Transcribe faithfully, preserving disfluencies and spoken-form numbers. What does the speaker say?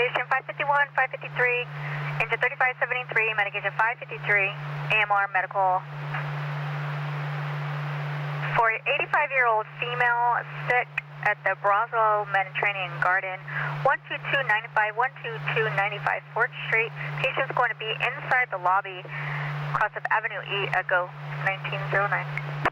Medication five fifty-one, five fifty-three, engine thirty-five seventy-three, medication five fifty-three, A M R medical. For eighty-five-year-old female sick at the Broswell Mediterranean Garden, one two two nine five, one two two nine five fourth Street. Patient's going to be inside the lobby, across of Avenue E, Echo nineteen oh nine.